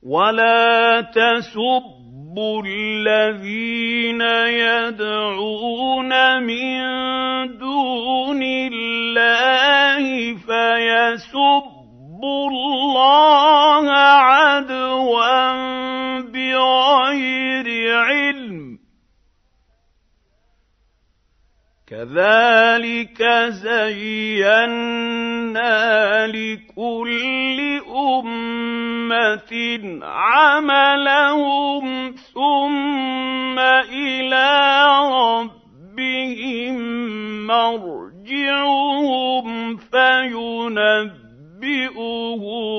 وَلَا تَسُبُّوا الَّذِينَ يَدْعُونَ مِن دُونِ اللَّهِ فَيَسُبُّوا اللَّهَ عَدْوًا بِغَيْرِ عِلْمٍ ۗ كَذَٰلِكَ زَيَّنَّا لِكُلِّ أُمَّةٍ عَمَلَهُمْ ثُمَّ إِلَىٰ رَبِّهِم مَّرْجِعُهُمْ فَيُنَبِّئُهُم